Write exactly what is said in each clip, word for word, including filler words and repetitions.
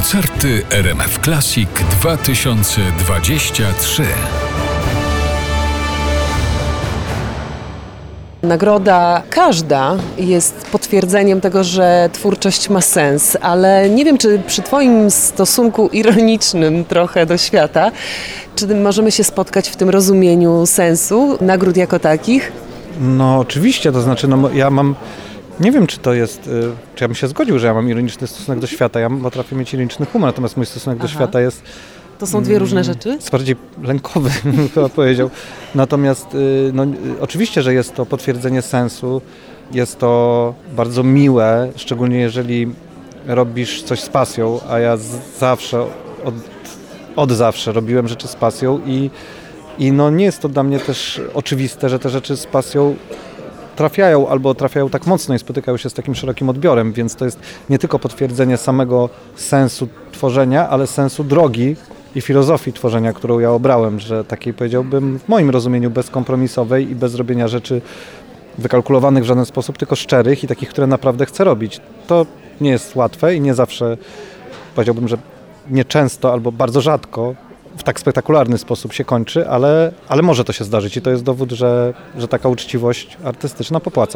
Koncerty R M F Classic dwa tysiące dwadzieścia trzy. Nagroda każda jest potwierdzeniem tego, że twórczość ma sens, ale nie wiem, czy przy Twoim stosunku ironicznym trochę do świata, czy możemy się spotkać w tym rozumieniu sensu nagród jako takich? No oczywiście, to znaczy no, ja mam, nie wiem czy to jest, czy ja bym się zgodził, że ja mam ironiczny stosunek do świata, ja potrafię mieć ironiczny humor, natomiast mój stosunek Aha. do świata jest... To są dwie różne rzeczy? Jest bardziej lękowy, bym chyba powiedział. Natomiast no, oczywiście, że jest to potwierdzenie sensu, jest to bardzo miłe, szczególnie jeżeli robisz coś z pasją, a ja zawsze, od, od zawsze robiłem rzeczy z pasją i, i no, nie jest to dla mnie też oczywiste, że te rzeczy z pasją trafiają albo trafiają tak mocno i spotykają się z takim szerokim odbiorem, więc to jest nie tylko potwierdzenie samego sensu tworzenia, ale sensu drogi i filozofii tworzenia, którą ja obrałem, że takiej powiedziałbym w moim rozumieniu bezkompromisowej i bez robienia rzeczy wykalkulowanych w żaden sposób, tylko szczerych i takich, które naprawdę chcę robić. To nie jest łatwe i nie zawsze, powiedziałbym, że nieczęsto albo bardzo rzadko w tak spektakularny sposób się kończy, ale, ale może to się zdarzyć i to jest dowód, że, że taka uczciwość artystyczna popłaca.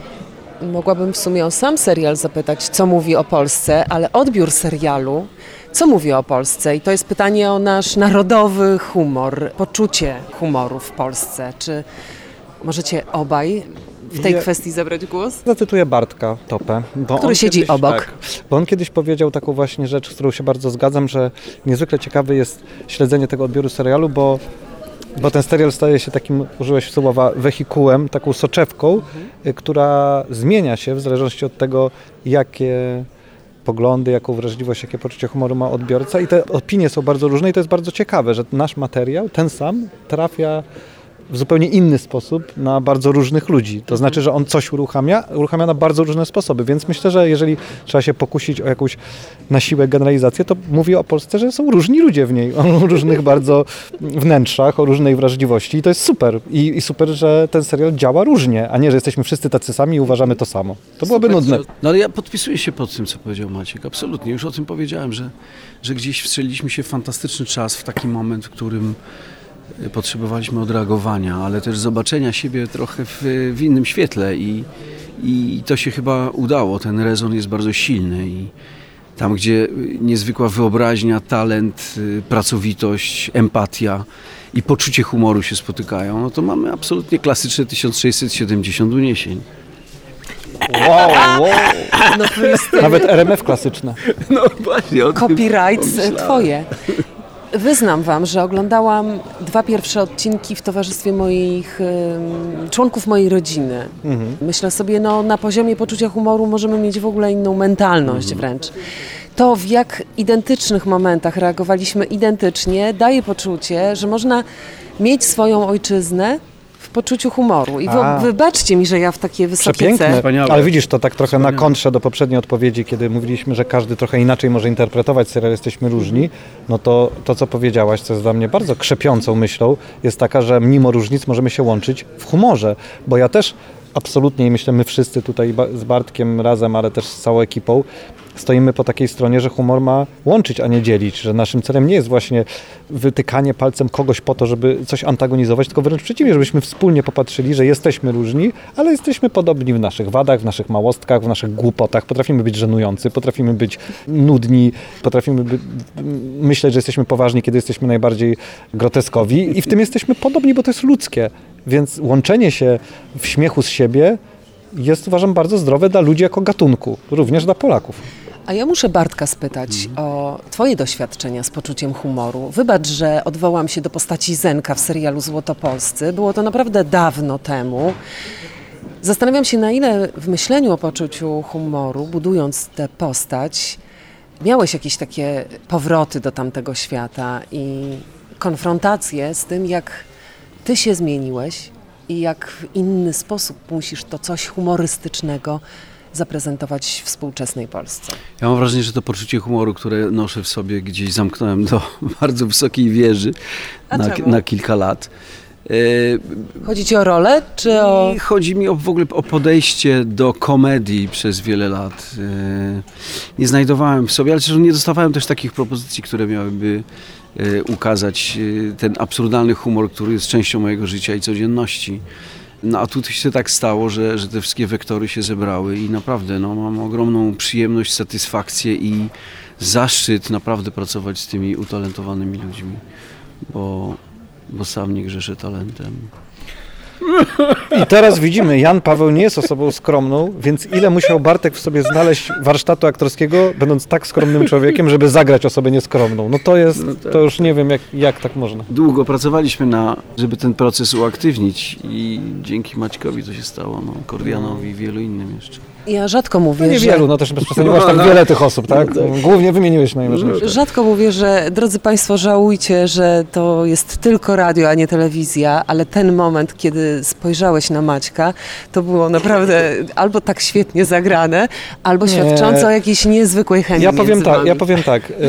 Mogłabym w sumie o sam serial zapytać, co mówi o Polsce, ale odbiór serialu, co mówi o Polsce? I to jest pytanie o nasz narodowy humor, poczucie humoru w Polsce. Czy możecie obaj w tej ja, kwestii zabrać głos? Zacytuję Bartka Topę. Bo Który siedzi kiedyś, obok. Tak, bo on kiedyś powiedział taką właśnie rzecz, z którą się bardzo zgadzam, że niezwykle ciekawe jest śledzenie tego odbioru serialu, bo Bo ten serial staje się takim, użyłeś słowa, wehikułem, taką soczewką, mhm. która zmienia się w zależności od tego, jakie poglądy, jaką wrażliwość, jakie poczucie humoru ma odbiorca. I te opinie są bardzo różne i to jest bardzo ciekawe, że nasz materiał, ten sam, trafia w zupełnie inny sposób na bardzo różnych ludzi. To znaczy, że on coś uruchamia, uruchamia na bardzo różne sposoby, więc myślę, że jeżeli trzeba się pokusić o jakąś na siłę generalizację, to mówię o Polsce, że są różni ludzie w niej, o różnych bardzo wnętrzach, o różnej wrażliwości i to jest super. I, i super, że ten serial działa różnie, a nie, że jesteśmy wszyscy tacy sami i uważamy to samo. To byłoby super, nudne. No ale ja podpisuję się pod tym, co powiedział Maciek, absolutnie. Już o tym powiedziałem, że, że gdzieś wstrzeliliśmy się w fantastyczny czas, w taki moment, w którym potrzebowaliśmy odreagowania, ale też zobaczenia siebie trochę w, w innym świetle i, i to się chyba udało. Ten rezon jest bardzo silny i tam, gdzie niezwykła wyobraźnia, talent, pracowitość, empatia i poczucie humoru się spotykają, no to mamy absolutnie klasyczne tysiąc sześćset siedemdziesiąt uniesień. Wow, wow. No to jest... Nawet R M F klasyczne. No właśnie. Copyrights twoje. Wyznam wam, że oglądałam dwa pierwsze odcinki w towarzystwie moich y, członków mojej rodziny. Mhm. Myślę sobie, no na poziomie poczucia humoru możemy mieć w ogóle inną mentalność mhm. wręcz. To, w jak identycznych momentach reagowaliśmy identycznie, daje poczucie, że można mieć swoją ojczyznę w poczuciu humoru. I wy, wybaczcie mi, że ja w takie wysokie C. Ale widzisz, to tak trochę Wspaniałe. Na kontrze do poprzedniej odpowiedzi, kiedy mówiliśmy, że każdy trochę inaczej może interpretować serial, jesteśmy różni, no to to, co powiedziałaś, co jest dla mnie bardzo krzepiącą myślą, jest taka, że mimo różnic możemy się łączyć w humorze, bo ja też absolutnie, i myślę, my wszyscy tutaj z Bartkiem razem, ale też z całą ekipą, stoimy po takiej stronie, że humor ma łączyć, a nie dzielić, że naszym celem nie jest właśnie wytykanie palcem kogoś po to, żeby coś antagonizować, tylko wręcz przeciwnie, żebyśmy wspólnie popatrzyli, że jesteśmy różni, ale jesteśmy podobni w naszych wadach, w naszych małostkach, w naszych głupotach. Potrafimy być żenujący, potrafimy być nudni, potrafimy by, myśleć, że jesteśmy poważni, kiedy jesteśmy najbardziej groteskowi i w tym jesteśmy podobni, bo to jest ludzkie. Więc łączenie się w śmiechu z siebie jest, uważam, bardzo zdrowe dla ludzi jako gatunku, również dla Polaków. A ja muszę Bartka spytać mhm. o twoje doświadczenia z poczuciem humoru. Wybacz, że odwołam się do postaci Zenka w serialu Złotopolscy. Było to naprawdę dawno temu. Zastanawiam się, na ile w myśleniu o poczuciu humoru, budując tę postać, miałeś jakieś takie powroty do tamtego świata i konfrontacje z tym, jak ty się zmieniłeś i jak w inny sposób musisz to coś humorystycznego zaprezentować w współczesnej Polsce. Ja mam wrażenie, że to poczucie humoru, które noszę w sobie, gdzieś zamknąłem do bardzo wysokiej wieży na, na kilka lat. Chodzi ci o rolę, czy o... I chodzi mi o, w ogóle o podejście do komedii przez wiele lat. Nie znajdowałem w sobie, ale też nie dostawałem też takich propozycji, które miałyby ukazać ten absurdalny humor, który jest częścią mojego życia i codzienności. No a tu się tak stało, że, że te wszystkie wektory się zebrały i naprawdę no, mam ogromną przyjemność, satysfakcję i zaszczyt naprawdę pracować z tymi utalentowanymi ludźmi, bo, bo sam nie grzeszę talentem. I teraz widzimy, Jan Paweł nie jest osobą skromną, więc ile musiał Bartek w sobie znaleźć warsztatu aktorskiego, będąc tak skromnym człowiekiem, żeby zagrać osobę nieskromną. No to jest, No tak. to już nie wiem, jak, jak tak można. Długo pracowaliśmy na, żeby ten proces uaktywnić i dzięki Maćkowi to się stało, no, Kordianowi i wielu innym jeszcze. Ja rzadko mówię, No że... niewielu, no też bez przesady, masz tak wiele tych osób, tak? Głównie wymieniłeś najważniejsze. Rzadko mówię, że drodzy Państwo, żałujcie, że to jest tylko radio, a nie telewizja, ale ten moment, kiedy spojrzałeś na Maćka, to było naprawdę albo tak świetnie zagrane, albo Nie. świadczące o jakiejś niezwykłej chemii Ja powiem między tak, wami. ja powiem tak. Yy,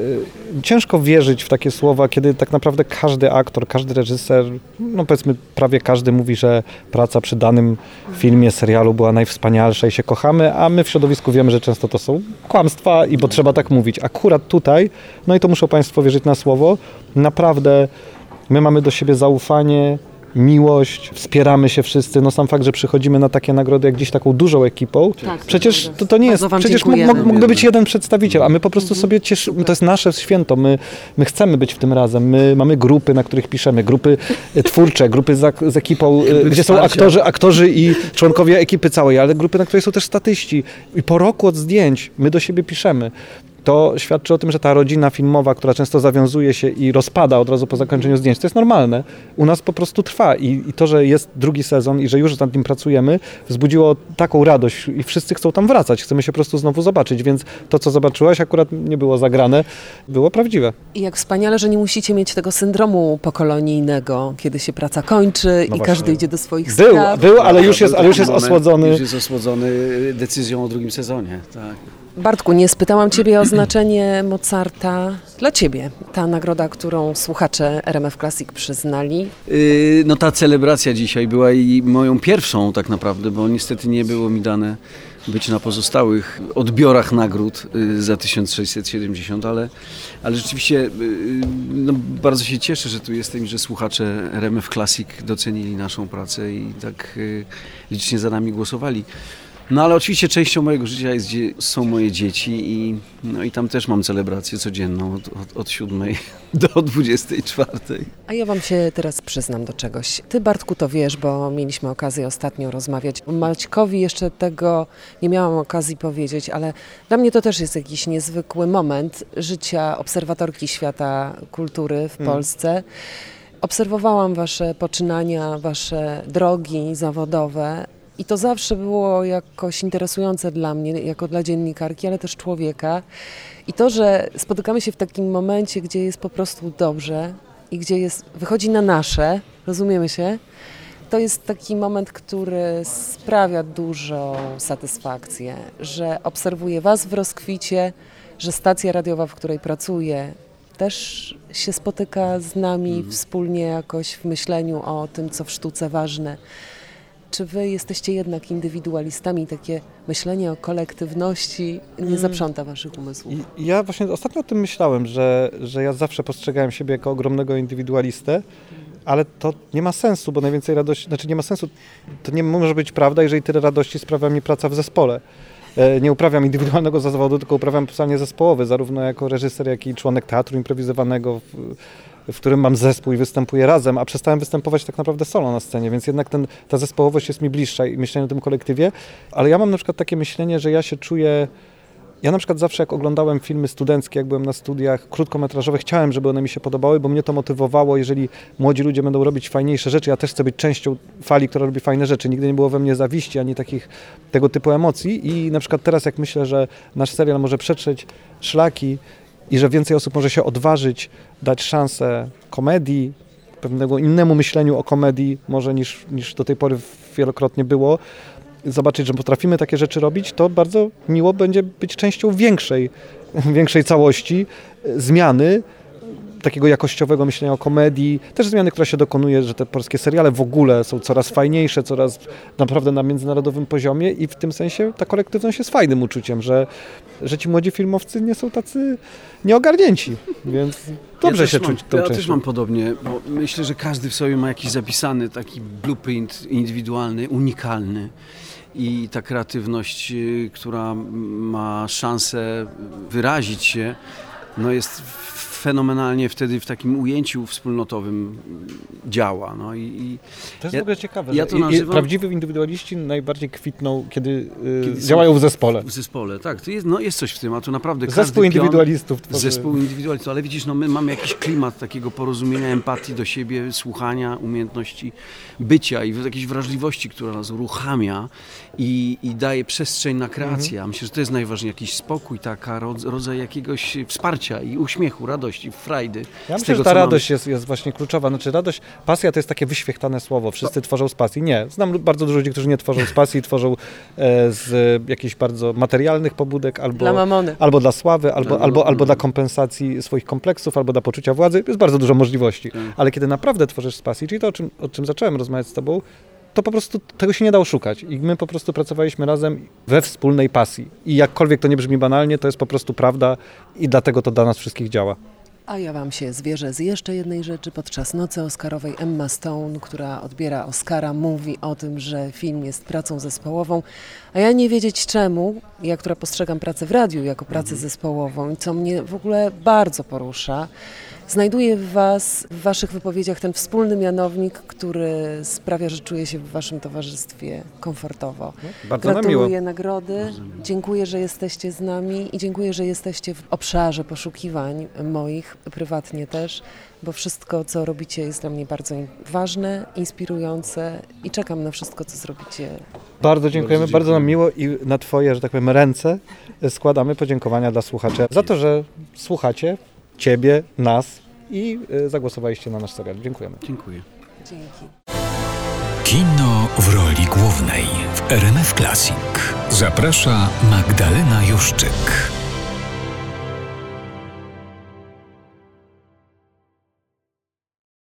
ciężko wierzyć w takie słowa, kiedy tak naprawdę każdy aktor, każdy reżyser, no powiedzmy prawie każdy mówi, że praca przy danym filmie, serialu była najwspanialsza i się kochamy, a my w środowisku wiemy, że często to są kłamstwa i bo trzeba tak mówić. Akurat tutaj, no i to muszą Państwo wierzyć na słowo, naprawdę my mamy do siebie zaufanie, miłość, wspieramy się wszyscy. No sam fakt, że przychodzimy na takie nagrody jak dziś taką dużą ekipą, Tak, przecież naprawdę. to, to nie jest, Bardzo wam przecież mógł, dziękujemy. mógłby być jeden przedstawiciel, a my po prostu sobie cieszymy, to jest nasze święto, my, my chcemy być w tym razem, my mamy grupy, na których piszemy, grupy e, twórcze, grupy z, z ekipą, e, gdzie są aktorzy, aktorzy i członkowie ekipy całej, ale grupy, na której są też statyści i po roku od zdjęć my do siebie piszemy. To świadczy o tym, że ta rodzina filmowa, która często zawiązuje się i rozpada od razu po zakończeniu zdjęć, to jest normalne. U nas po prostu trwa i, i to, że jest drugi sezon i że już nad nim pracujemy, wzbudziło taką radość i wszyscy chcą tam wracać. Chcemy się po prostu znowu zobaczyć, więc to, co zobaczyłaś, akurat nie było zagrane, było prawdziwe. I jak wspaniale, że nie musicie mieć tego syndromu pokolonijnego, kiedy się praca kończy No i właśnie. każdy idzie do swoich Był, spraw. był, ale już jest, ale już jest Moment, osłodzony. Już jest osłodzony decyzją o drugim sezonie, tak. Bartku, nie spytałam Ciebie o znaczenie Mozarta dla Ciebie. Ta nagroda, którą słuchacze R M F Classic przyznali. Yy, no ta celebracja dzisiaj była i moją pierwszą tak naprawdę, bo niestety nie było mi dane być na pozostałych odbiorach nagród yy, za tysiąc sześćset siedemdziesiąt, ale, ale rzeczywiście yy, no, bardzo się cieszę, że tu jestem i że słuchacze R M F Classic docenili naszą pracę i tak yy, licznie za nami głosowali. No ale oczywiście częścią mojego życia jest, są moje dzieci i, no, i tam też mam celebrację codzienną od, od, od siódmej do dwudziestej czwartej. A ja Wam się teraz przyznam do czegoś. Ty, Bartku, to wiesz, bo mieliśmy okazję ostatnio rozmawiać. Maćkowi jeszcze tego nie miałam okazji powiedzieć, ale dla mnie to też jest jakiś niezwykły moment życia obserwatorki świata kultury w Hmm. Polsce. Obserwowałam Wasze poczynania, Wasze drogi zawodowe. I to zawsze było jakoś interesujące dla mnie, jako dla dziennikarki, ale też człowieka. I to, że spotykamy się w takim momencie, gdzie jest po prostu dobrze i gdzie jest, wychodzi na nasze, rozumiemy się, to jest taki moment, który sprawia dużą satysfakcję, że obserwuję Was w rozkwicie, że stacja radiowa, w której pracuję, też się spotyka z nami mm. wspólnie jakoś w myśleniu o tym, co w sztuce ważne. Czy wy jesteście jednak indywidualistami, takie myślenie o kolektywności nie zaprząta waszych umysłów? I ja właśnie ostatnio o tym myślałem, że, że ja zawsze postrzegałem siebie jako ogromnego indywidualistę, ale to nie ma sensu, bo najwięcej radości, znaczy nie ma sensu, to nie może być prawda, jeżeli tyle radości sprawia mi praca w zespole. Nie uprawiam indywidualnego zawodu, tylko uprawiam pisanie zespołowe, zarówno jako reżyser, jak i członek teatru improwizowanego, w, w którym mam zespół i występuję razem, a przestałem występować tak naprawdę solo na scenie, więc jednak ten, ta zespołowość jest mi bliższa i myślenie o tym kolektywie, ale ja mam na przykład takie myślenie, że ja się czuję, ja na przykład zawsze jak oglądałem filmy studenckie, jak byłem na studiach krótkometrażowe, chciałem, żeby one mi się podobały, bo mnie to motywowało, jeżeli młodzi ludzie będą robić fajniejsze rzeczy, ja też chcę być częścią fali, która robi fajne rzeczy. Nigdy nie było we mnie zawiści, ani takich tego typu emocji i na przykład teraz jak myślę, że nasz serial może przetrzeć szlaki i że więcej osób może się odważyć, dać szansę komedii, pewnego innemu myśleniu o komedii, może niż, niż do tej pory wielokrotnie było, zobaczyć, że potrafimy takie rzeczy robić, to bardzo miło będzie być częścią większej, większej całości, zmiany, takiego jakościowego myślenia o komedii, też zmiany, która się dokonuje, że te polskie seriale w ogóle są coraz fajniejsze, coraz naprawdę na międzynarodowym poziomie i w tym sensie ta kolektywność jest fajnym uczuciem, że, że ci młodzi filmowcy nie są tacy nieogarnięci, więc dobrze ja się mam, czuć tą Ja częścią. też mam podobnie, bo myślę, że każdy w sobie ma jakiś zapisany taki blueprint indywidualny, unikalny. I ta kreatywność, y, która ma szansę wyrazić się, no jest fenomenalnie wtedy w takim ujęciu wspólnotowym działa. No i, i To jest ja, w ogóle ciekawe, ja że to i- i nazywam- prawdziwi indywidualiści najbardziej kwitną, kiedy, y, Kiedy są działają w zespole. W zespole, tak. To jest, no jest coś w tym, a tu naprawdę Zespół każdy pion- indywidualistów tworzy. Zespół indywidualistów, ale widzisz, no my mamy jakiś klimat takiego porozumienia, empatii do siebie, słuchania, umiejętności bycia i jakiejś wrażliwości, która nas uruchamia i, i daje przestrzeń na kreację. Ja myślę, że to jest najważniejsze, jakiś spokój, taka rodz- rodzaj jakiegoś wsparcia i uśmiechu, radości, frajdy. Ja z myślę, tego, że ta co mamy. radość jest, jest właśnie kluczowa. Znaczy radość, pasja to jest takie wyświechtane słowo. Wszyscy tworzą z pasji. Nie. Znam lu- bardzo dużo ludzi, którzy nie tworzą z pasji, tworzą e, z jakichś bardzo materialnych pobudek albo Dla mamony. albo dla sławy, albo, Dla albo, mamony. albo dla kompensacji swoich kompleksów, albo dla poczucia władzy. Jest bardzo dużo możliwości. Tak. Ale kiedy naprawdę tworzysz z pasji, czyli to, o czym, o czym zacząłem rozmawiać z tobą, to po prostu tego się nie da oszukać. I my po prostu pracowaliśmy razem we wspólnej pasji. I jakkolwiek to nie brzmi banalnie, to jest po prostu prawda i dlatego to dla nas wszystkich działa. A ja wam się zwierzę z jeszcze jednej rzeczy. Podczas nocy oscarowej Emma Stone, która odbiera Oscara, mówi o tym, że film jest pracą zespołową, a ja nie wiedzieć czemu, ja, która postrzegam pracę w radiu jako pracę zespołową i co mnie w ogóle bardzo porusza, znajduję w was, w waszych wypowiedziach ten wspólny mianownik, który sprawia, że czuję się w waszym towarzystwie komfortowo. Bardzo nam miło. Gratuluję nagrody, dziękuję, że jesteście z nami i dziękuję, że jesteście w obszarze poszukiwań moich, prywatnie też, bo wszystko, co robicie, jest dla mnie bardzo ważne, inspirujące i czekam na wszystko, co zrobicie. Bardzo dziękujemy, Bardzo bardzo, nam dziękujemy. miło i na twoje, że tak powiem, ręce składamy podziękowania dla słuchaczy za to, że słuchacie ciebie, nas i y, zagłosowaliście na nasz serial. Dziękujemy. Dziękuję. Dzięki. Kino w roli głównej w R M F Classic. Zaprasza Magdalena Juszczyk.